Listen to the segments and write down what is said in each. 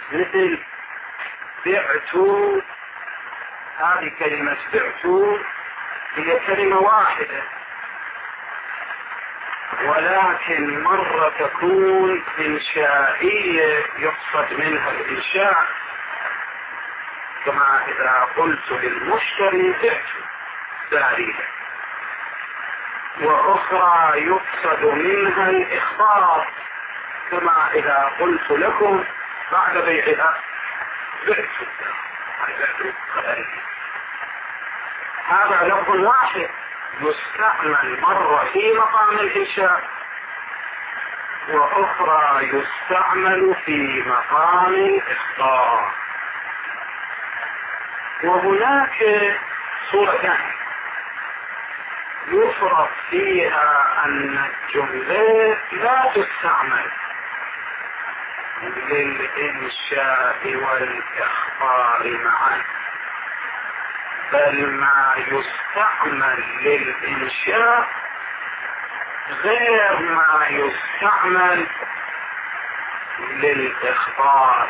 مثل بعت، هذه كلمة بعت هي كلمة واحدة، ولكن مرة تكون إنشائية يقصد منها الإنشاء، كما إذا قلت للمشتري بعت سارية، وأخرى يقصد منها الإخبار، كما إذا قلت لكم بعد بيعها بعت. هذا لفظ واحد يستعمل مرة في مقام الإنشاء، وأخرى يستعمل في مقام الإخبار. وهناك صورتان يفرض فيها أن الجملة لا تستعمل للإنشاء والإخبار معا، بل ما يستعمل للإنشاء غير ما يستعمل للإخبار.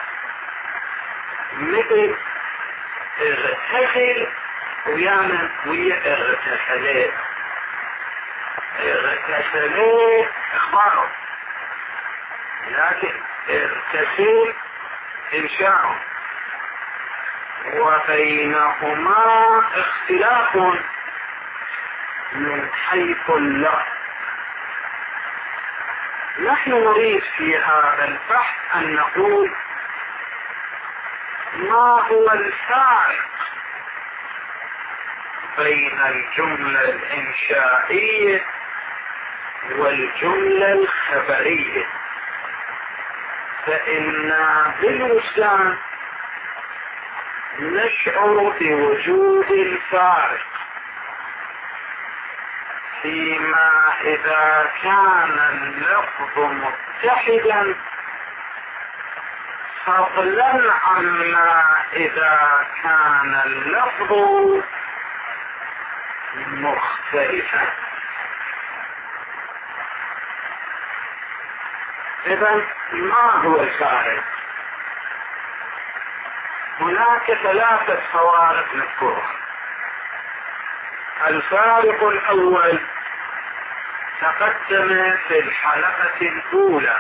مثل اغتسل ويانا اغتسلت، اغتسلت اخباره، لكن اغتسل انشاء، وبينهما اختلاف من حيث اللفظ. نحن نريد في هذا البحث أن نقول ما هو الفارق بين الجملة الإنشائية والجملة الخبرية. فإن بالوجدان نشعر بوجود الفارق فيما إذا كان اللفظ متحدا، فضلا عما إذا كان اللفظ مختلفا. إذن ما هو الفارق؟ هناك ثلاثة فوارق نذكرها. الفارق الأول تقدم في الحلقة الأولى،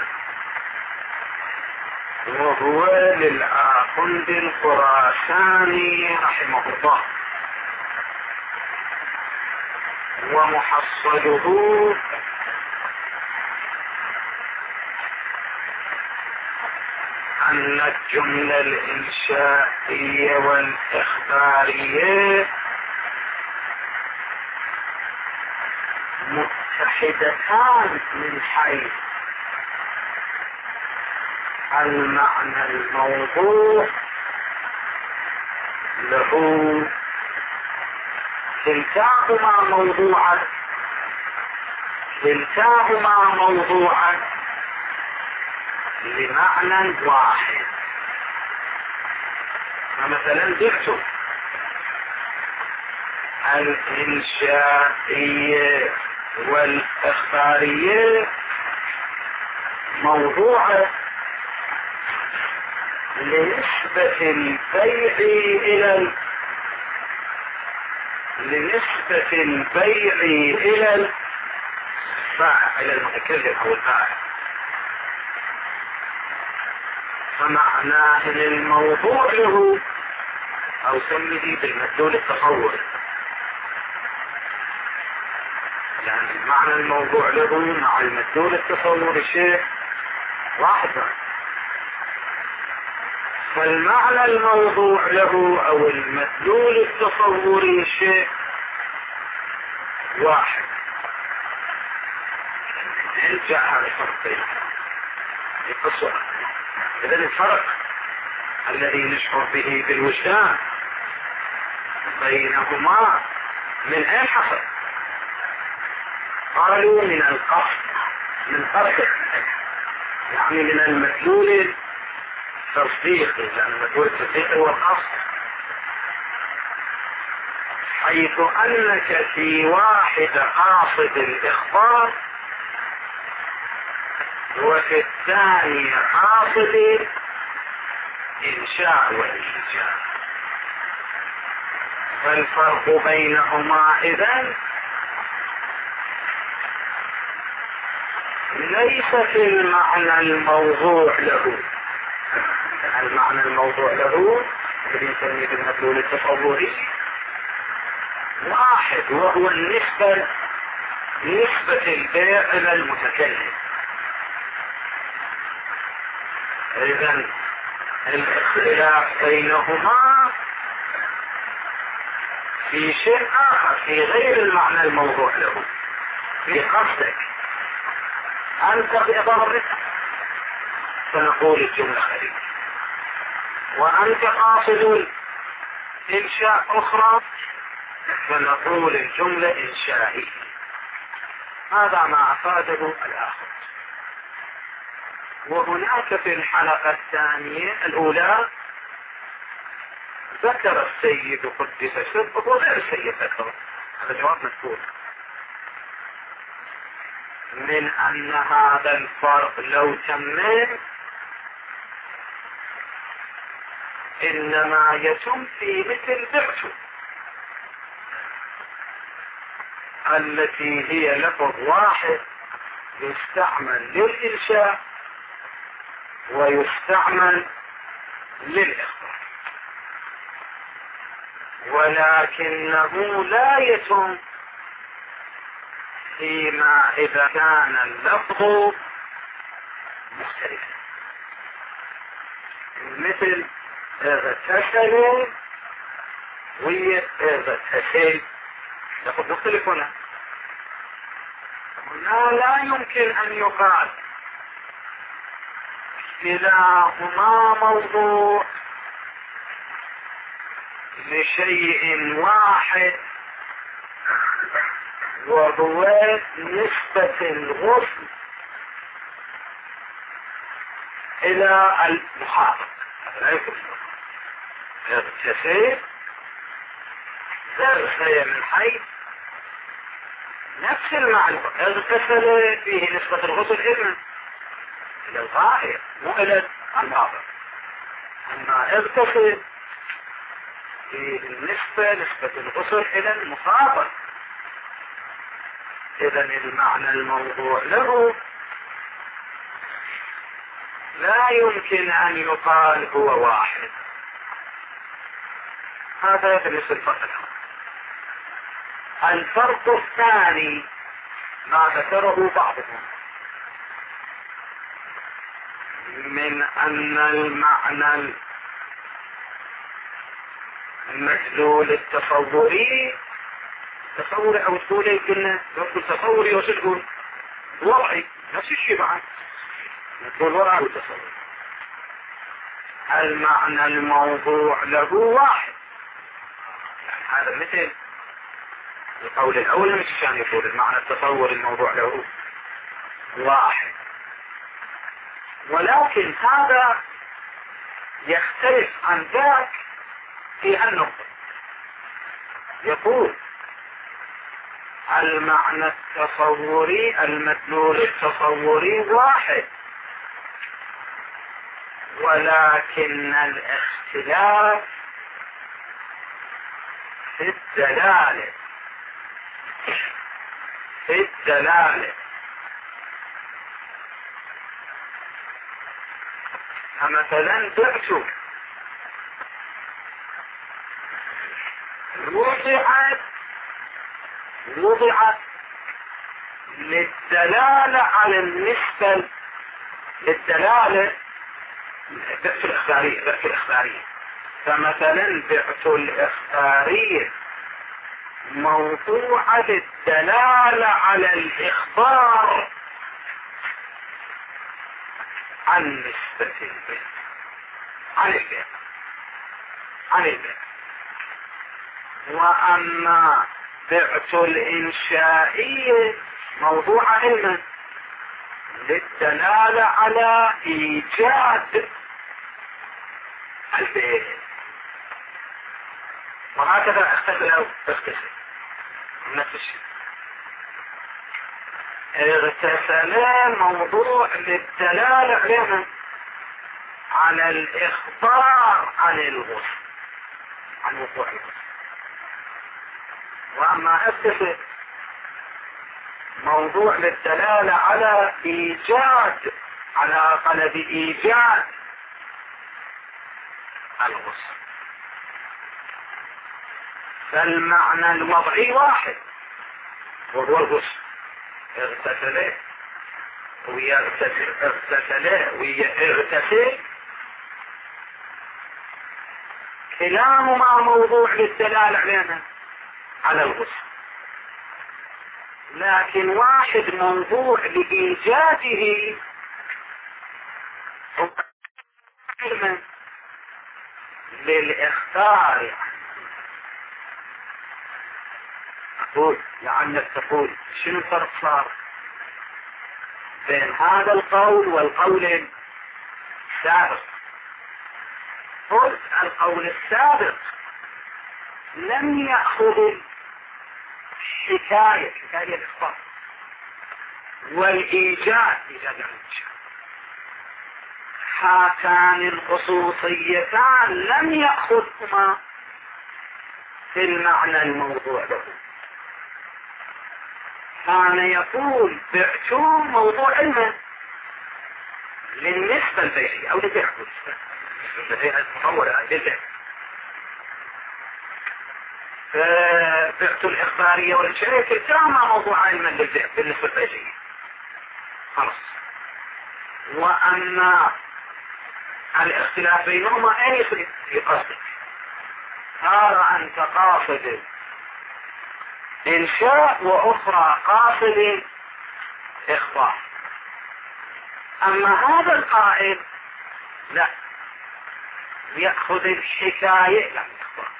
وهو للآخوند الخراساني رحمه الله، ومحصله أن الجملة الإنشائية والإخبارية متحدتان من حيث المعنى الموضوع له، كلتاهما موضوعا لمعنى واحد. فمثلا بعت الإنشائية والإخبارية موضوعة لنسبة البيع إلى الفاعل، إلى المتكلم أو الفاعل. فمعناه ان الموضوع له، او سميه بالمدلول التصوري، يعني معنى الموضوع له مع المدلول التصوري شيء واحد. فالمعنى الموضوع له او المدلول التصوري شيء واحد. انت هذا الفرق يقصر. إذا الفرق الذي نشعر به بالوجدان بينهما من أين حصل؟ قالوا من القصد، من قصد، يعني من المدلول التصديقي، لأن المدلول التصديقي هو القصد، حيث أنك في واحد قاصد الإخبار وفي الثاني قاصد إنشاء وإيجاد. فالفرق بينهما إذن ليس في المعنى الموضوع له. المعنى الموضوع له الذي نسميه بالمدلول التصوري واحد، وهو نسبة البيع إلى المتكلم. إذن الاختلاف بينهما في شيء آخر، في غير المعنى الموضوع له، في قصدك أنت بإضافة فنقول الجملة خارجية، وأنت قاصد إنشاء أخرى فنقول الجملة إنشائية. هذا ما أفاده الآخر. وهناك في الحلقة الثانية الأولى ذكر السيد قدس سره وغير السيد ذكره، هذا جواب مذكور، من أن هذا الفرق لو تمم إنما يتم في مثل بعته التي هي لفظ واحد يستعمل للإنشاء ويستعمل للإخبار، ولكنه لا يتم فيما إذا كان اللفظ مختلفا، مثل اغتسل واغتسل لفظ مختلف. هنا لا يمكن أن يقال كلاهما موضوع لشيء واحد وهو نسبة الغسل إلى المخاطب. لا يمكن اغتسل اغتسل من حيث نفس المعنى، اغتسل فيه نسبة الغسل إلى الظاهر مو إلى الناظر، أما اغتسل فيه نسبة الغسل إلى المخاطب. إذن المعنى الموضوع له لا يمكن أن يقال هو واحد. هذا بالنسبة للفرق الأول. الفرق الثاني ما ذكره بعضهم من أن المعنى المدلول التصوري تصوري أو تقولي كنا نقول تصوري وتقول وضعي نفس الشيء بعد نقول وضعي وتصوري. المعنى الموضوع له واحد، يعني هذا مثل القول الأول مش عشان يقول المعنى التصوري الموضوع له واحد، ولكن هذا يختلف عن ذاك في النقطة. يقول المعنى التصوري المدلول التصوري واحد، ولكن الاختلاف في الدلالة. فمثلا بعت وضعت للدلالة على النسبة للدلالة بعت الإخبارية. فمثلا بعت الإخبارية موضوعة للدلالة على الإخبار عن نسبة البيع عن البيع. وأما بعت الإنشائية موضوع علما للدلالة على إيجاد البيع. وهكذا اختلف نفس الشيء. اغتسل موضوع للدلالة علما على الإخبار عن الغسل، عن وقوع الغسل. وأما أتفق موضوع للدلالة على إيجاد، على طلب إيجاد الغسل، فالمعنى الوضعي واحد وهو الغسل. اغتسل ويغتسل كلاهما موضوع للدلالة علينا على الغسل، لكن واحد موضوع لإيجاده للإخبار. أقول لعلك تقول شنو الفرق صار بين هذا القول والقول السابق؟ قلت القول السابق لم يأخذ الحكاية الإخبار والإيجاد، هاتان الخصوصيتان لم يأخذهما في المعنى الموضوع له. كان يقول بعت موضوع علمه للنسبة البيعية أو للبيع المطورة للبيع، فبعت الإخبارية والإنشائية كلاهما موضوع علما للبيع بالنسبة البيعية خلاص. وأما الاختلاف بينهما أي في قصدك؟ ترى أنت قاصد إنشاء وأخرى قاصد إخبار. أما هذا القائل لا، يأخذ الحكاية لا الإخبار،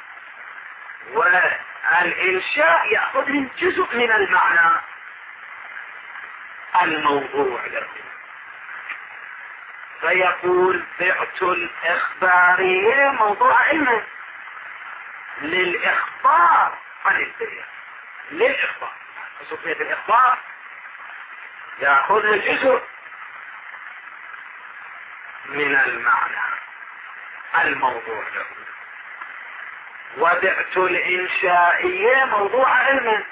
والإنشاء يأخذ جزء من المعنى الموضوع له، فيقول بعت الإخبارية موضوع علمه للإخبار عن البيع، للإخبار خصوصية الإخبار يأخذ جزء من المعنى الموضوع له. وبعت الإنشائية موضوع علمه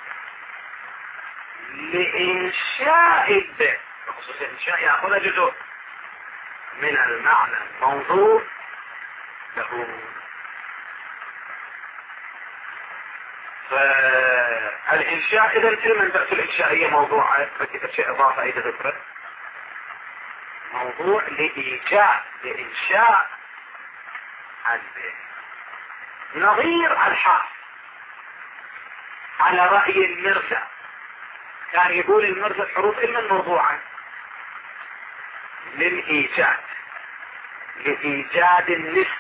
لإنشاء البيع، خصوصية الإنشاء يأخذ جزء من المعنى الموضوع له. فالإنشاء إذا كلمة بعت الإنشائية موضوع، فكذا شيء إضافة إذا ذكرت موضوع لإيجاد لإنشاء البيع. نظير الحاف على رأي المرزا، كان يقول المرزا الحروف إما موضوعا للإيجاد، لإيجاد النسبة،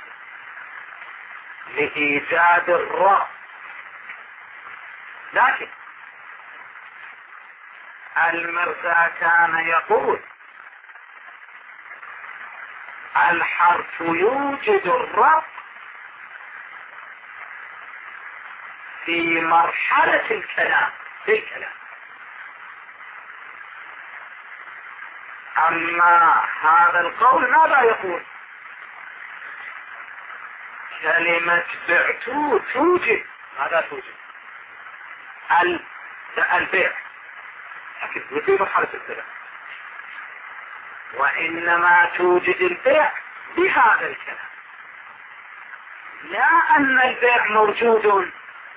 لإيجاد الرأي، لكن المرزا كان يقول الحرف يوجد الرأي في مرحلة الكلام، في الكلام. أما هذا القول ماذا يقول؟ كلمة بعت توجد، ماذا توجد؟ البيع، لكن في مرحلة الكلام، وإنما توجد البيع بهذا الكلام، لا أن البيع موجود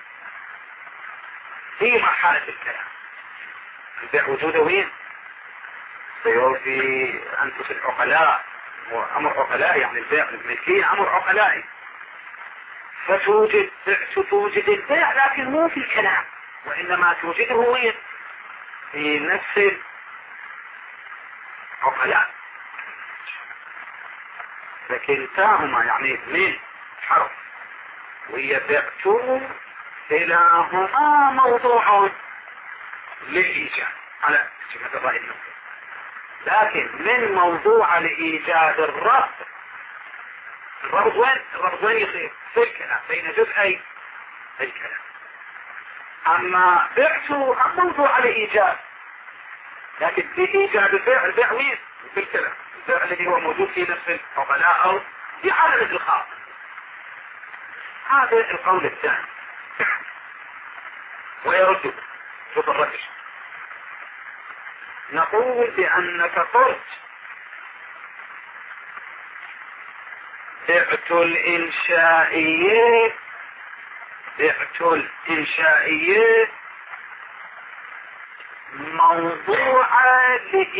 في مرحلة الكلام. البيع وجوده وين؟ في أنفس العقلاء، وأمر عقلاء، يعني البيع الملكية أمر عقلائي، فتوجد توجد البيع لكن مو في الكلام، وإنما توجده وين؟ في نفس العقلاء. فكلتاهما يعني اثنين حرف ويبعتوا كلاهما موضوع للإيجاد على جهة الرأي النظري، لكن من موضوع لإيجاد الربط. الربط وين؟ الربط وين يصير؟ في الكلام بين جزئي الكلام. أما بعتوا موضوع لإيجاد، لكن في إيجاد البيع، البيع وين؟ في الكلام. الذي هو موجود في نفس العقلاء أو في حالة الخاص. هذا القول الثاني. ويرد شوف الرجل، نقول بأنك قلت بعت الإنشائية موضوعة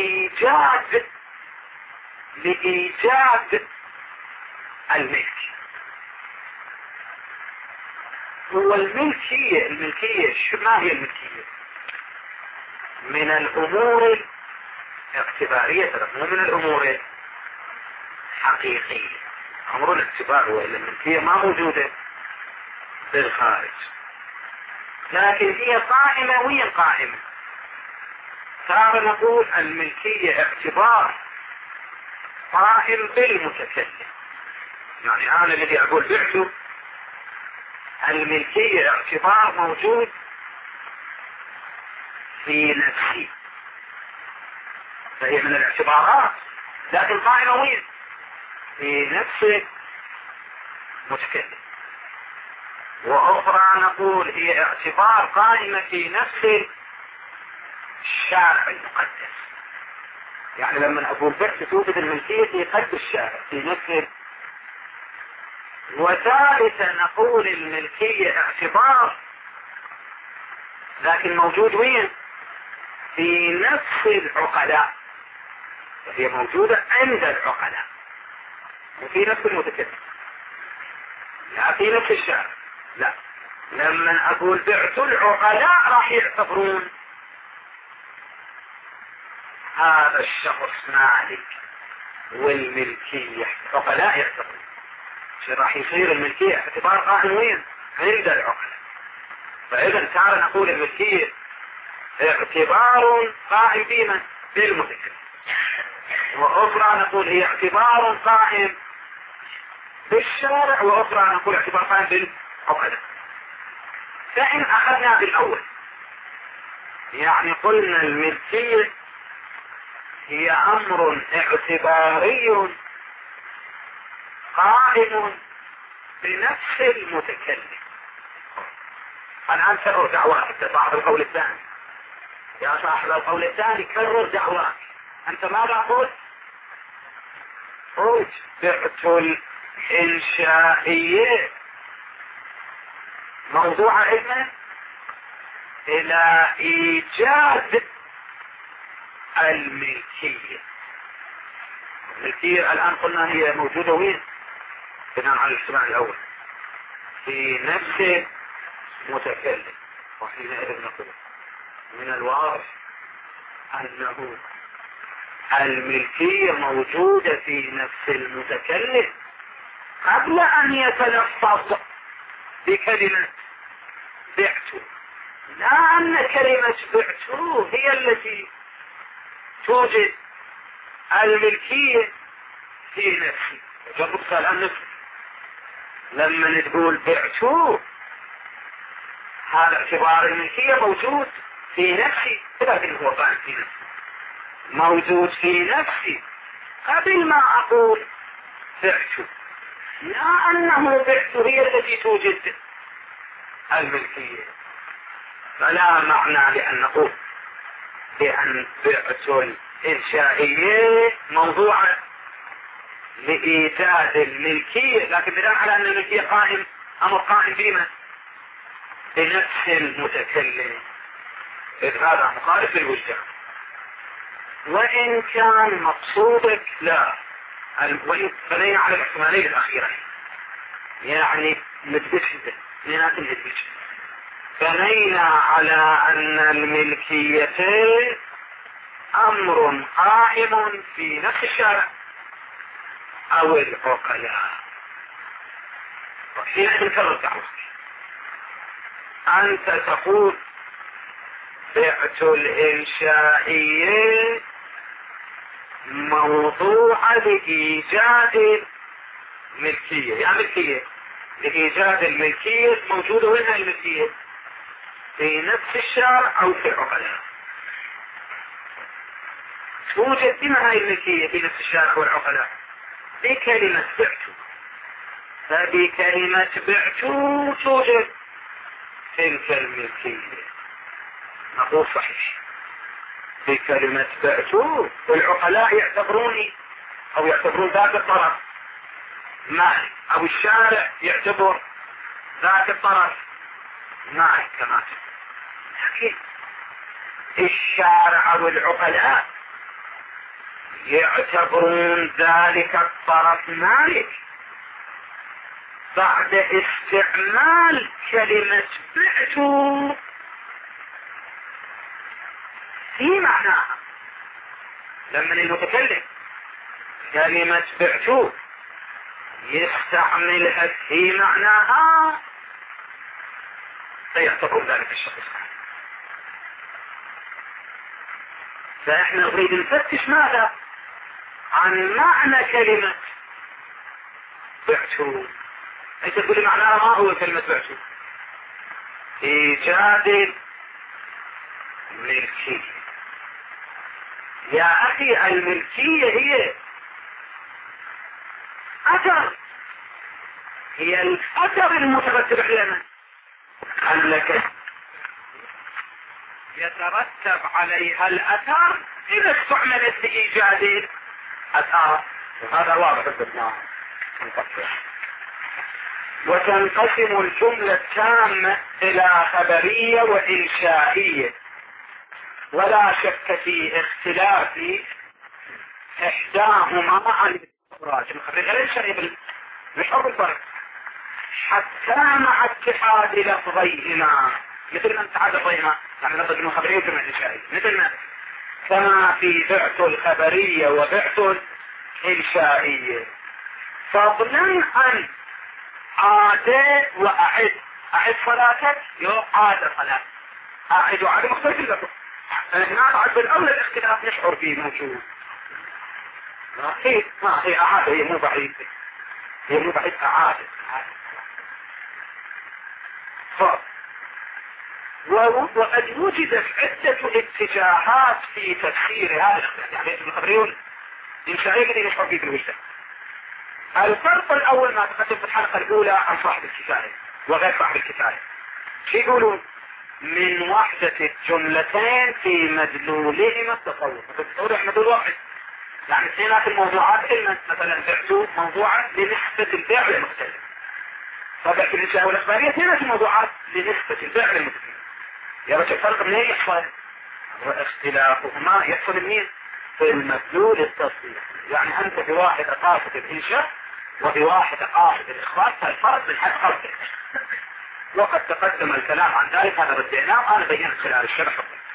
لإيجاد الملك. هو الملكية شو ما هي الملكية؟ من الأمور الاعتبارية، مو من الأمور الحقيقية. أمر الاعتبار وإلا الملكية ما موجودة في الخارج، لكن هي قائمة. وين قائمة؟ صار نقول الملكية اعتبار قائم بالمتكلم. يعني أنا الذي أقول بعته، الملكية اعتبار موجود في نفسي، فهي من الاعتبارات، لكن قائمة وين؟ في نفس المتكلم. وأخرى نقول هي اعتبار قائمة في نفس الشارع المقدس. يعني لما أقول بعت توجد الملكية في قلب الشارع في نفس. وثالثا نقول الملكية اعتبار لكن موجود وين؟ في نفس العقلاء، وهي موجودة عند العقلاء وفي نفس المتكلم، لا في نفس الشارع. لا، لما أقول بعت العقلاء راح يعتبرون هذا الشخص مالك، والملكية عقلاء يعتبرون. راح يصير الملكية اعتبار قائم وين؟ عند العقلاء. فإذا صار نقول الملكية اعتبار قائم بمن؟ بالمتكلم. وأخرى نقول هي اعتبار قائم بالشارع، وأخرى نقول اعتبار قائم بالعقلاء. فإن أخذنا بالأول يعني قلنا الملكية هي أمر اعتباري قائم بنفس المتكلم. الآن كرر دعواك صاحب القول الثاني. يا صاحب القول الثاني كرر دعواك. أنت ماذا قلت؟ قلت بعت الإنشائية موضوع علما إلى إيجاد الملكية. الملكية الآن قلنا هي موجودة وين؟ بناء على الاجتماع الأول في نفس متكلم. وحينئذ نقول من الواضح أنه الملكية موجودة في نفس المتكلم قبل أن يتلفظ بكلمة بعته، لا أن كلمة بعته هي التي توجد الملكية في نفسي. جرب سؤال عن نفسك، لما تقول بعته هذا اعتبار الملكية موجود في نفسي، لكن هو قائم في نفسي، موجود في نفسي قبل ما أقول بعته، لا أنه بعته هي التي توجد الملكية. فلا معنى لأن نقول بأن بعت الإنشائية موضوعة لإيجاد الملكية، لكن بناء على أن الملكية قائم أمر قائم بما بنفس المتكلم، إذ هذا مخالف للوجدان. وإن كان مقصودك لا، وإن بنينا على الاحتمالين الأخيرين يعني مدبشة اثنينات مدبشة، بنينا على أن الملكية أمر قائم في نفس الشارع أو العقلاء. وحين نكرر دعوتك أنت تقول بعت الإنشائية موضوع لإيجاد الملكية. يعني ملكية لإيجاد الملكية موجودة وين الملكية؟ في نفس الشارع أو في العقلاء. توجد بما هاي الملكية في نفس الشارع والعقلاء؟ بكلمة بعت. فبكلمة بعت توجد تلك الملكية. نقول صحيح. بكلمة بعت العقلاء يعتبروني او يعتبرون ذاك الطرف مالك، او الشارع يعتبر ذاك الطرف مالك كمان. لكن الشارع والعقلاء يعتبرون ذلك الطرف مالك بعد استعمال كلمة بعت في معناها. لما المتكلم كلمة بعت يستعملها في معناها فيعتبر ذلك الشخص. فإحنا نريد نفتش ماذا عن معنى كلمة بعت. أنت تقول معناها ما هو كلمة بعت؟ إيجاد الملكية. يا أخي الملكية هي أثر، هي الأثر المترتب علينا. قال لك يترتب عليها الأثر إذا استعملت لإيجاد الأثر. هذا واضح بالنسبة. وتنقسم الجملة التامة إلى خبرية وإنشائية، ولا شك في اختلاف إحداهما عن الإخراج. الخبرية الإنشائية بحب الفرق حتى مع اتحاد لفظيهما، مثل ما اتحاد لفظيهما يعني لفظ من خبرية وجملة إنشائية، مثل ما كما في بعت الخبرية وبعت الإنشائية. فضلا عن عاد وأعد. أعد صلاتك يوم عاد صلاة. أعد وعاد مختلف اللفظ. هناك عد بالأول الاختلاف نشعر فيه موجود. ما هي أعاد، هي مو بعيد، هي مو بعيد. أعاد وقد وجدت عدة اتجاهات في تفسير هذا الاختلاف. يعني الخبريون إنشائية قد نشعر فيه بالوجدة. الفرق الأول ما تقدم في الحلقة الأولى عن صاحب الكفاية وغير صاحب الكفاية. شو يقولون؟ من وحدة الجملتين في مدلولهما التصور. التصور مدلول واحد. يعني اثنينات الموضوعات علما، مثلا بعتوا موضوعا لنسبة الفعل المختلف. فبعت الإنشاء والإخبارية اثنينات الموضوعات لنسبة الفعل المختلف. يا بس الفرق منين يحصل؟ واختلافهما يحصل منين؟ في المدلول التصريح. يعني أنت بواحد قاصد الإنشاء وبواحد قاصد الإخبار، فالفرق من حد قصدك. وقد تقدم الكلام عن ذلك، هذا بديناه وأنا بينت خلال الشرح.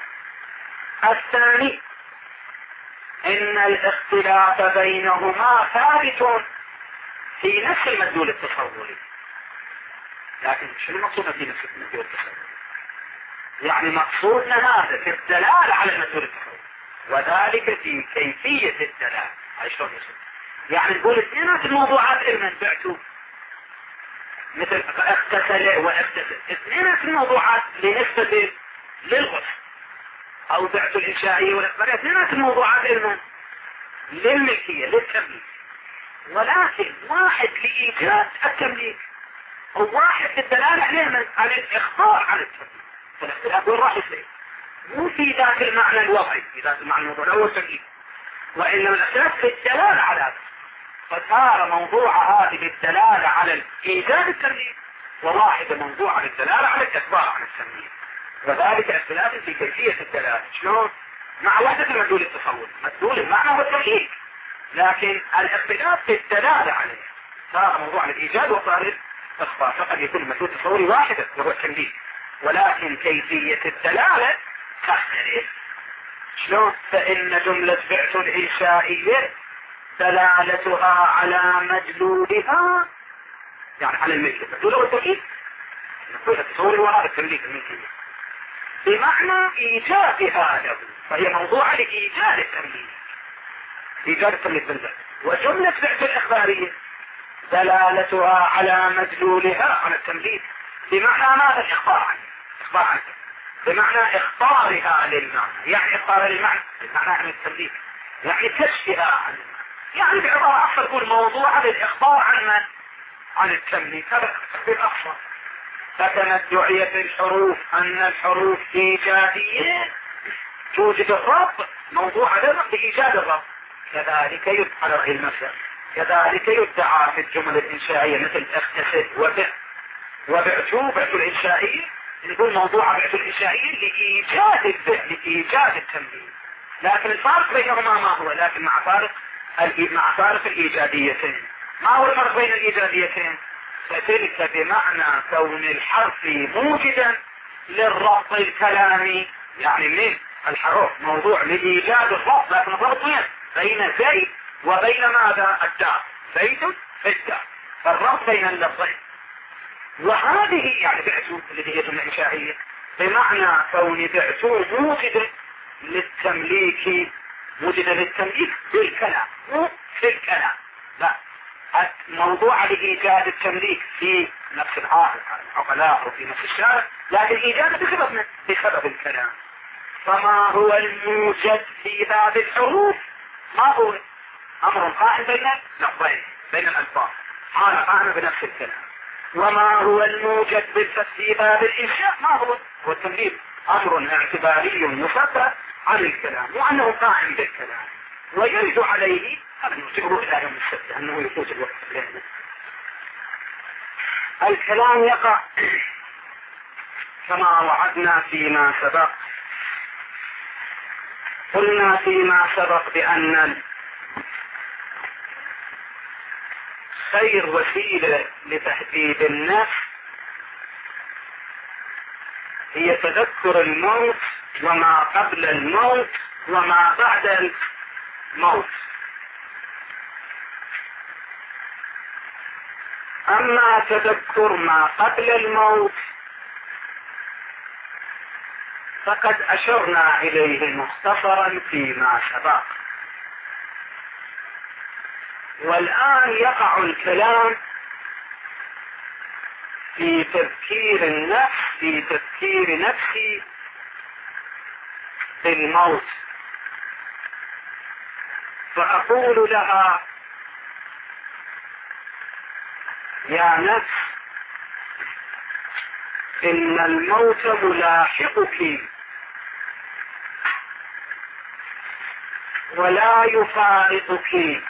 الثاني إن الاختلاف بينهما ثابت في نفس المدلول التصوري. لكن شو المقصود في نفس المدلول التصوري؟ يعني مقصودنا هذا في الدلالة على المدلول التصوري، وذلك في كيفية الدلالة. هاي شلون يصير؟ يعني نقول اثنينات الموضوعات علما بعتوا، مثل اغتسل واغتسل، اثنينات الموضوعات لنسبة للغسل. او بعت الإنشائية والإخبارية اثنينات الموضوعات علما للملكية للتمليك، ولكن واحد لإيجاد التمليك وواحد للدلالة على الإخبار عن التمليك. فالاختلاف وين راح يصير؟ مو في ذات المعنى الوضعي، في ذات المعنى الوضعي الأول تمليك، وإنما الاختلاف في الدلالة على هذا. فصار موضوع هذه بالدلالة على إيجاد التمليك، وواحد موضوع على الدلالة على الإخبار عن التمليك، وذلك اختلاف في كيفية الدلالة. شلون؟ مع وحدة المدلول التصوري، مدلول المعنى هو التمليك، لكن الاختلاف في الدلالة عليه. صار موضوع الإيجاد وصار الإخبار، فقد يكون المدلول التصوري واحدا وهو التمليك، ولكن كيفية الدلالة تختلف. شلون؟ فإن جملة بعت الإنشائية دلالتها على مدلولها، يعني على الملكية، مدلول هو التمليك. نقول التصوري وهذا التمليك الملكية بمعنى إيجادها له، فهي موضوع لإيجاد التمليك، إيجاد التمليك بالذات. وجملة بعت الإخبارية دلالتها على مدلولها على التمليك بمعنى ماذا؟ الإخبار عنه، إخبار عنه بمعنى إخبارها للمعنى، يعني إخبار للمعنى بمعنى عن التمليك. يعني تشفئة عن المال، يعني بعبارة أخرى يكون موضوع للإخبار عن من؟ عن التمليك. هذا تقدير أخر. فكما ادعيت الحروف أن الحروف إيجادية توجد الرب، موضوع لإيجاد الرب، كذلك يدعى المثل، كذلك يدعى في الجمل الإنشائية مثل اغتسل وبع وبعتو، بعتو الإنشائية نقول موضوع بعتو الإنشائية لإيجاد البع، لإيجاد التمليك. لكن الفارق بينهما ما هو؟ لكن مع فارق الإيجاديتين. ما هو الفرق بين الإيجاديتين؟ فتلك بمعنى كون الحرف موجدا للربط الكلامي، يعني من الحروف موضوع لإيجاد الربط، لكن الربط وين؟ بين زيد وبين ماذا؟ الدار، زيد في الدار، فالربط بين اللفظين. وهذه يعني بعتو التي هي جملة إنشائية بمعنى كون بعتو موجدا للتمليك، موجدا للتمليك بالكلام، مو في الكلام، لا، موضوع لإيجاد التمليك في نفس العقلاء وفي نفس الشارع، لكن إيجاد بسبب الكلام. فما هو الموجد في باب الحروف؟ ما هو؟ أمر قائم بين اللفظين، بين الألفاظ، قائم بنفس الكلام. وما هو الموجد في باب الإنشاء؟ ما هو؟ هو التمليك أمر اعتباري مفرد عن الكلام، وأنه قائم بالكلام، ويرد عليه هذا نرجعه إلى يوم السبت أنه يفوت الوقت لنا. الكلام يقع كما وعدنا فيما سبق. قلنا فيما سبق بأن خير وسيلة لتحديد النفس هي تذكر الموت وما قبل الموت وما بعد الموت. أما تذكر ما قبل الموت فقد أشرنا إليه مختصرا فيما سبق، والآن يقع الكلام في تذكير النفس، في تذكير نفسي بالموت، فأقول لها: يا نفس، إن الموت ملاحقك ولا يفارقك،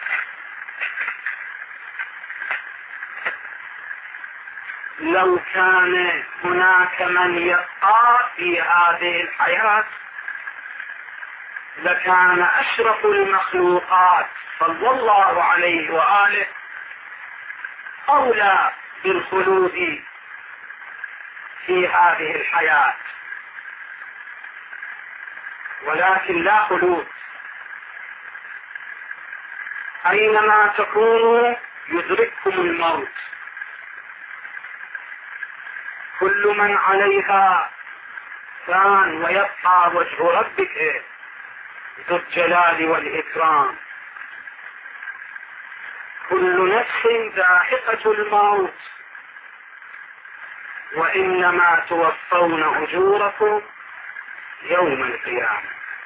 لو كان هناك من يبقى في هذه الحياة لكان أشرف المخلوقات صلى الله عليه وآله أولى بالخلود في هذه الحياة، ولكن لا خلود. أينما تكونوا يدرككم الموت، كل من عليها فان ويبقى وجه ربك ذو الجلال والإكرام. كل نفس ذائقة الموت، وإنما توفون أجوركم يوم القيامة.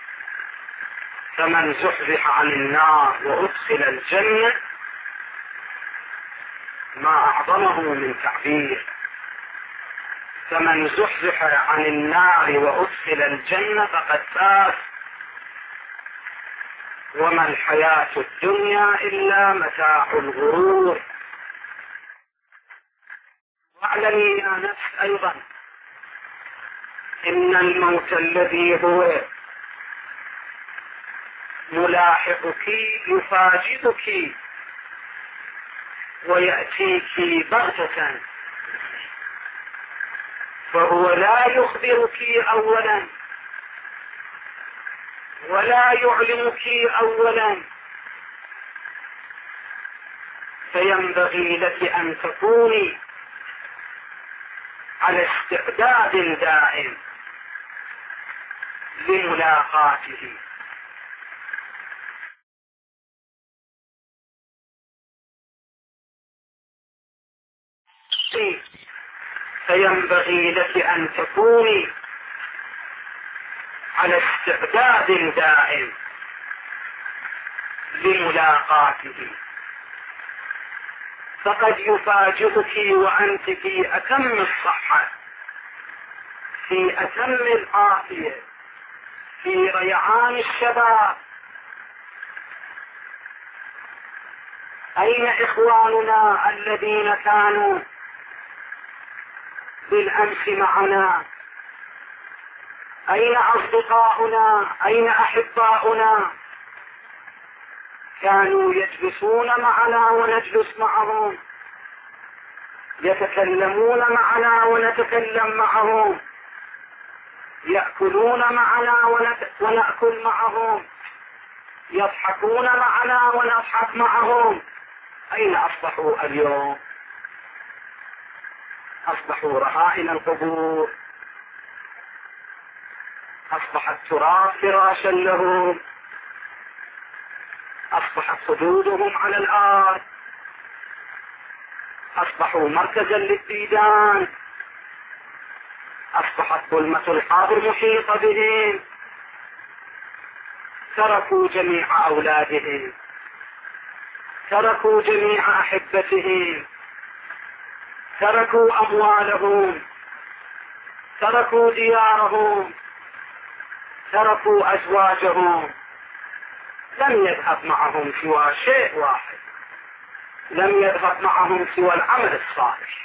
فمن زحزح عن النار وأدخل الجنة، ما أعظمه من تعبير، فمن زحزح عن النار وأدخل الجنة فقد فاز، وما الحياة الدنيا إلا متاع الغرور. واعلمي يا نفس أيضا إن الموت الذي هو ملاحقك يفاجئك ويأتيك بغتة، فهو لا يخبرك أولا ولا يعلمك أولا، فينبغي لك أن تكوني على استعداد دائم لملاقاته. فينبغي لك أن تكوني على استعداد دائم لملاقاته، فقد يفاجئك وأنت في أتم الصحة، في أتم العافية، في ريعان الشباب. أين إخواننا الذين كانوا بالأمس معنا؟ أين أصدقاؤنا؟ أين أحباؤنا؟ كانوا يجلسون معنا ونجلس معهم، يتكلمون معنا ونتكلم معهم، يأكلون معنا ونأكل معهم، يضحكون معنا ونضحك معهم. أين أصبحوا اليوم؟ أصبحوا رهائن القبور، أصبح التراب فراشا لهم، أصبحت صدودهم على الأرض، أصبحوا مركزا للديدان، أصبحت ظلمة الحاضر محيطة بهم، تركوا جميع أولادهم، تركوا جميع أحبتهم، تركوا أموالهم، تركوا ديارهم، تركوا أزواجهم. لم يذهب معهم سوى شيء واحد، لم يذهب معهم سوى العمل الصالح.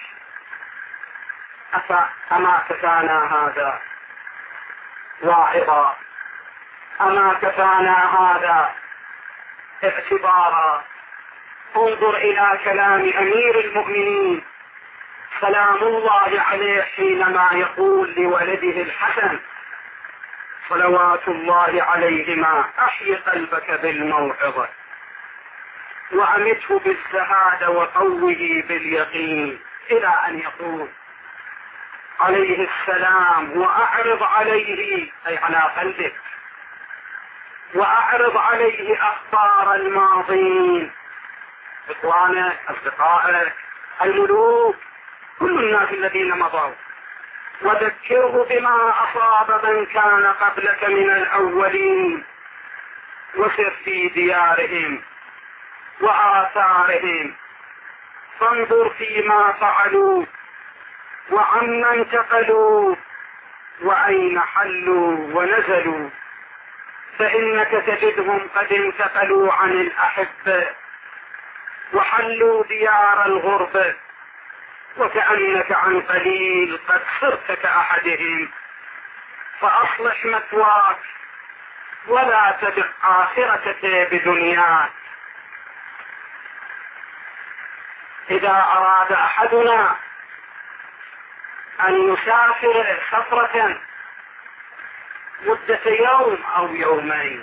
أما كفانا هذا واعظا؟ أما كفانا هذا اعتبارا؟ انظر إلى كلام أمير المؤمنين سلام الله عليه حينما يقول لولده الحسن صلوات الله عليهما: أحي قلبك بالموعظة وأمته بالزهاد وقوه باليقين، إلى أن يقول عليه السلام: وأعرض عليه، أي على قلبك، وأعرض عليه أخبار الماضين، إخوانك، أصدقائك، الملوك، كل الناس الذين مضوا، وذكره بما أصاب من كان قبلك من الأولين، وسر في ديارهم وآثارهم، فانظر فيما فعلوا وعمن انتقلوا وأين حلوا ونزلوا، فإنك تجدهم قد انتقلوا عن الأحبة وحلوا ديار الغربة، وكأنك عن قليل قد صرت كأحدهم، فأصلح مثواك ولا تبع آخرتك بدنياك. إذا أراد أحدنا أن يسافر سفرة مدة يوم أو يومين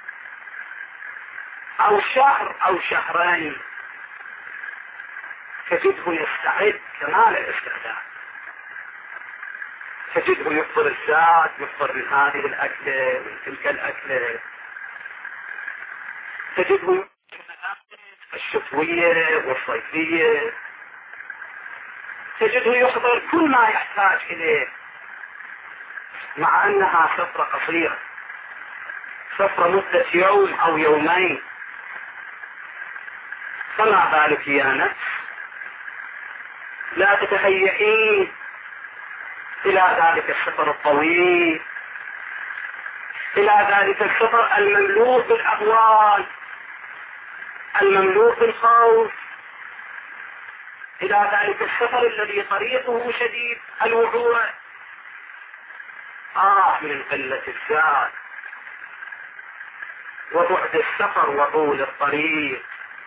أو شهر أو شهرين، تجده يستعد كمال الاستعداد، تجده يفطر الزاد، يفطر من هذه الأكلة من تلك الأكلة، تجده الشتوية والصيفية، تجده يحضر كل ما يحتاج إليه، مع أنها سفرة قصيرة، سفرة مدة يوم أو يومين. فما بالك يا نفس لا تتهيئين إلى ذلك السفر الطويل، إلى ذلك السفر المملوء بالأهوال، المملوء بالخوف، إلى ذلك السفر الذي طريقه شديد الوعوع. من قلة الزاد وبعد السفر وطول الطريق.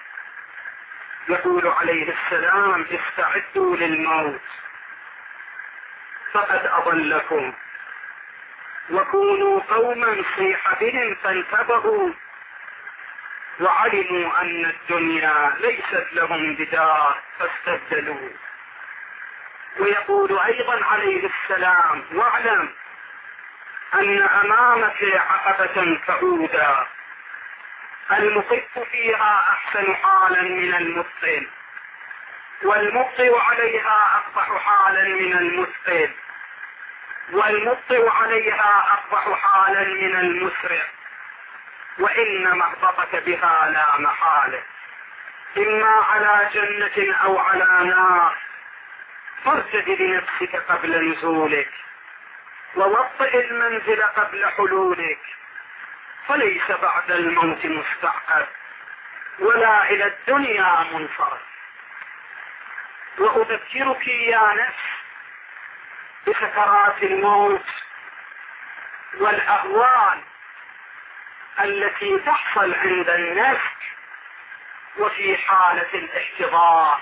يقول عليه السلام: استعدوا للموت فقد أضلكم، وكونوا قوما صيح بهم فانتبهوا، وعلموا أن الدنيا ليست لهم بدار فاستبدلوا. ويقول أيضا عليه السلام: واعلم أن أمامك عقبة كعودا، المخف فيها أحسن حالا من المثقل، والمبطئ عليها أقبح حالا من المثقل، والمبطئ عليها أقبح حالا من المسرع، وإن مهبطك بها لا محالة، إما على جنة أو على نار، فارتد لنفسك قبل نزولك، ووطئ المنزل قبل حلولك، فليس بعد الموت مستعقب، ولا إلى الدنيا منصرف. وأذكرك يا نفس بسكرات الموت والأهوال التي تحصل عند النفس وفي حالة الاحتضار.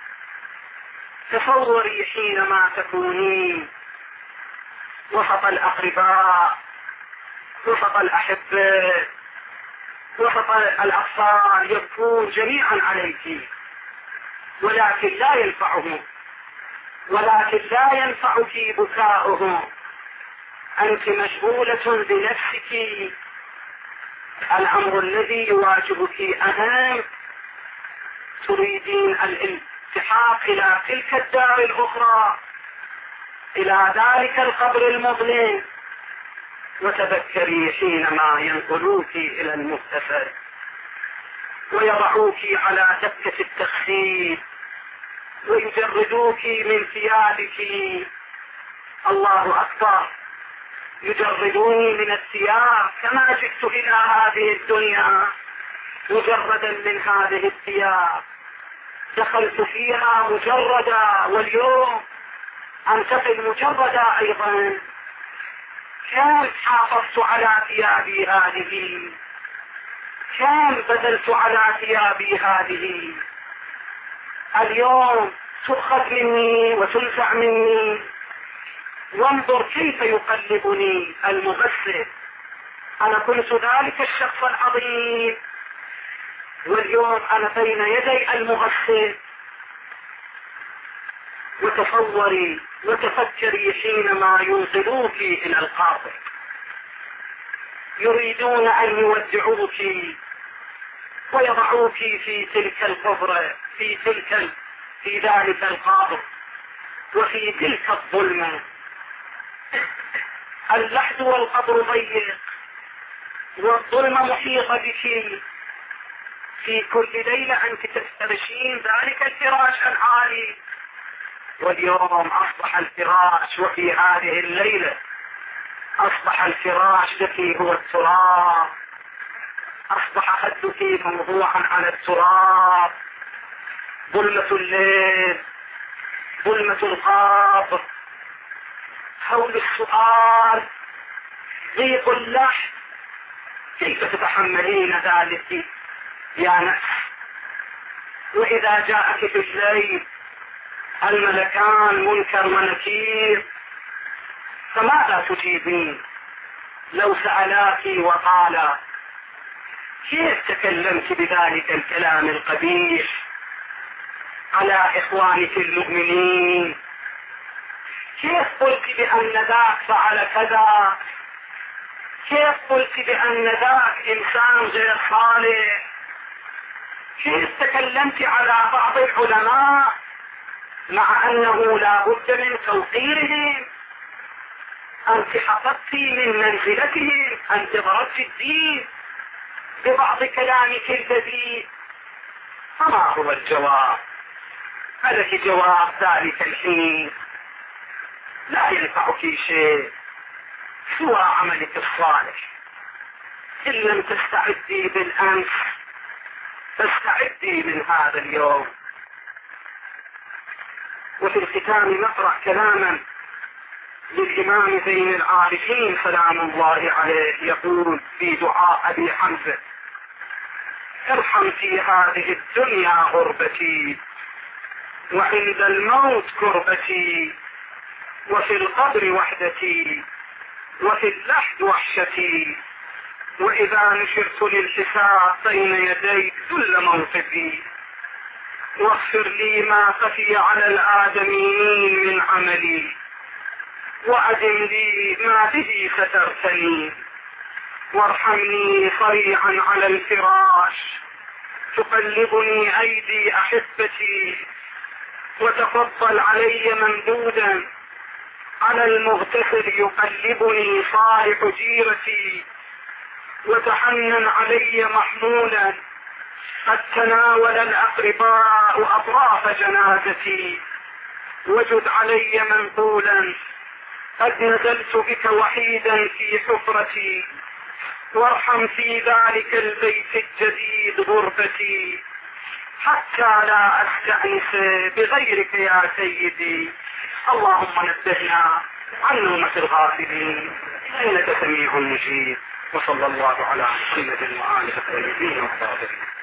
تصوري حينما تكونين وسط الأقرباء، وسط الأحبة، وسط الأطفال، يبكون جميعا عليك، ولكن لا ينفعك بكاؤهم، أنت مشغولة بنفسك. الأمر الذي يواجهك أهم، تريدين الالتحاق إلى تلك الدار الأخرى، إلى ذلك القبر المظلم. وتذكري حينما ينقلوك إلى المغتسل ويضعوك على دكة التغسيل ويجردوك من ثيابك، الله أكبر، يجردوني من الثياب كما جئت إلى هذه الدنيا مجردا من هذه الثياب، دخلت فيها مجردا، واليوم أنتقل مجردا أيضا. كم حافظت على ثيابي هذه، كم بذلت على ثيابي هذه، اليوم تؤخذ مني وتنزع مني. وانظر كيف يقلبني المغسل، أنا كنت ذلك الشخص العظيم، واليوم أنا بين يدي المغسل. وتصوري وتفكري حينما ينقلوك إلى القبر، يريدون أن يودعوك ويضعوك في تلك القبر، في ذلك القبر، وفي تلك الظلمة. اللحد والقبر ضيق، والظلمة محيطة بك. في كل ليلة أنت تفترشين ذلك الفراش العالي، واليوم أصبح الفراش، وفي هذه الليلة أصبح الفراش الذي هو التراب، أصبح خدك موضوعا على التراب. ظلمة الليل، ظلمة القبر، حول السؤال، ضيق اللحد. كيف تتحملين ذلك يا نفس؟ وإذا جاءك في الليل الملكان منكر ونكير، فماذا تجيبين لو سألاك وقالا؟ كيف تكلمت بذلك الكلام القبيح على إخوانك المؤمنين؟ كيف قلت بأن ذاك فعل كذا؟ كيف قلت بأن ذاك إنسان غير صالح؟ كيف تكلمت على بعض العلماء مع أنه لا بد من توقيرهم؟ أنت حفظت من منزلتهم، أنت ضربت الدين ببعض كلامك البذيء. فما هو الجواب؟ فلك جواب ذلك الحين لا ينفعك شيء سوى عملك الصالح. إن لم تستعدي بالأمس فاستعدي من هذا اليوم. وفي الختام نقرأ كلاما للإمام زين العارفين سلام الله عليه، يقول في دعاء أبي حمزة: ارحم في هذه الدنيا غربتي، وعند الموت كربتي، وفي القبر وحدتي، وفي اللحد وحشتي، وإذا نشرت للحساب بين يديك ذل موقفي، واغفر لي ما خفي على الآدميين من عملي، وأدم لي ما به سترتني، وارحمني صريعا على الفراش تقلبني أيدي أحبتي، وتفضل علي ممدودا على المغتسل يقلبني صالح جيرتي، وتحنن علي محمولا، قد تناول الأقرباء أطراف جنازتي، وجد علي منقولا، قد نزلت بك وحيدا في حفرتي، وارحم في ذلك البيت الجديد غربتي، حتى لا أستأنس بغيرك يا سيدي. اللهم نبهنا عن نومة الغافلين إنك سميع مجيب. وصلى الله على محمد وآله الطيبين الطاهرين.